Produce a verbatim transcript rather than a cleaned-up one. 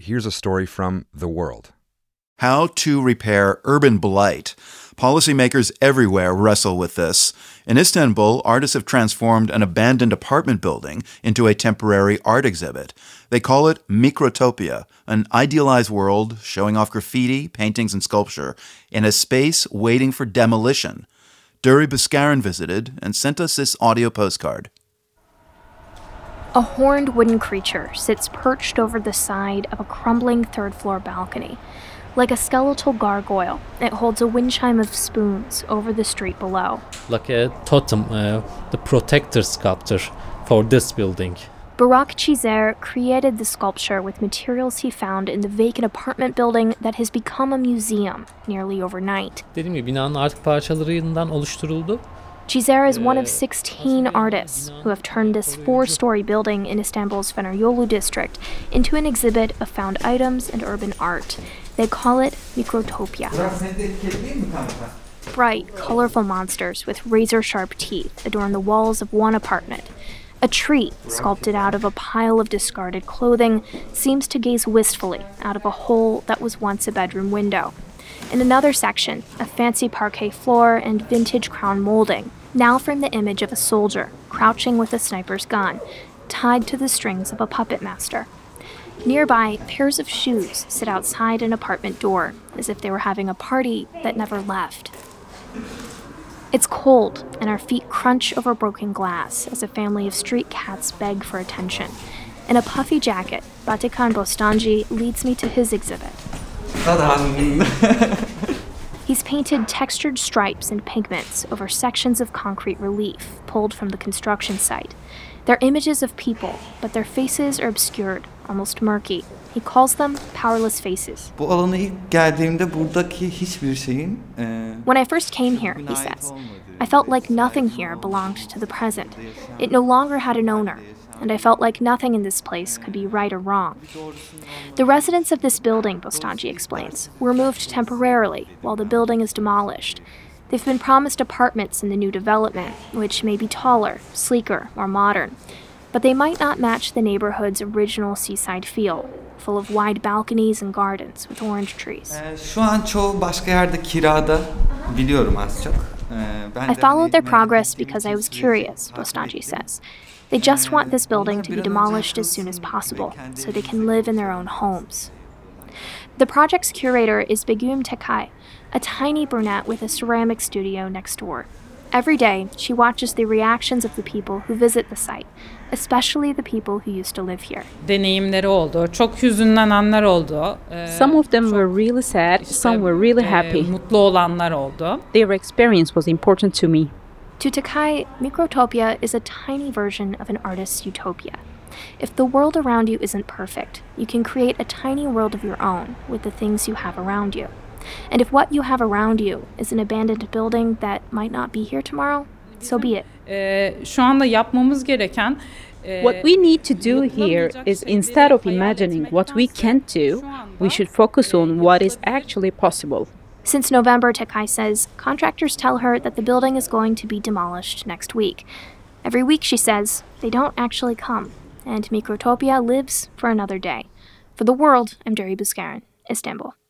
here's a story from The World. How to repair urban blight. Policymakers everywhere wrestle with this. In Istanbul, artists have transformed an abandoned apartment building into a temporary art exhibit. They call it Mikrotopia, an idealized world showing off graffiti, paintings, and sculpture in a space waiting for demolition. Duri Beskaren visited and sent us this audio postcard. A horned wooden creature sits perched over the side of a crumbling third-floor balcony. Like a skeletal gargoyle, it holds a wind chime of spoons over the street below. Like a totem, uh, the protector sculpture for this building. Burak Cizer created the sculpture with materials he found in the vacant apartment building that has become a museum nearly overnight. Dediğim gibi binanın artık parçalarından oluşturuldu. Cizer is one of sixteen artists who have turned this four-story building in Istanbul's Feneryolu district into an exhibit of found items and urban art. They call it Mikrotopia. Bright, colorful monsters with razor-sharp teeth adorn the walls of one apartment. A tree, sculpted out of a pile of discarded clothing, seems to gaze wistfully out of a hole that was once a bedroom window. In another section, a fancy parquet floor and vintage crown molding now frame the image of a soldier crouching with a sniper's gun, tied to the strings of a puppet master. Nearby, pairs of shoes sit outside an apartment door, as if they were having a party that never left. It's cold, and our feet crunch over broken glass as a family of street cats beg for attention. In a puffy jacket, Batikan Bostanji leads me to his exhibit. He's painted textured stripes and pigments over sections of concrete relief pulled from the construction site. They're images of people, but their faces are obscured, almost murky. He calls them powerless faces. When I first came here, he says, I felt like nothing here belonged to the present. It no longer had an owner, and I felt like nothing in this place could be right or wrong. The residents of this building, Bostanji explains, were moved temporarily while the building is demolished. They've been promised apartments in the new development, which may be taller, sleeker, more modern. But they might not match the neighborhood's original seaside feel, full of wide balconies and gardens with orange trees. I followed their progress because I was curious, Bostanji says. They just want this building to be demolished as soon as possible, so they can live in their own homes. The project's curator is Begüm Tekay, a tiny brunette with a ceramic studio next door. Every day, she watches the reactions of the people who visit the site, especially the people who used to live here. Deneyimleri oldu. Çok hüzünlenenler oldu. Some of them were really sad, some were really happy. Mutlu olanlar oldu. Their experience was important to me. To Tekay, Mikrotopia is a tiny version of an artist's utopia. If the world around you isn't perfect, you can create a tiny world of your own with the things you have around you. And if what you have around you is an abandoned building that might not be here tomorrow, so be it. Şu anda yapmamız gereken What we need to do here is, instead of imagining what we can't do, we should focus on what is actually possible. Since November, Tekay says, contractors tell her that the building is going to be demolished next week. Every week, she says, they don't actually come, and Mikrotopia lives for another day. For The World, I'm Duri Beskaren, Istanbul.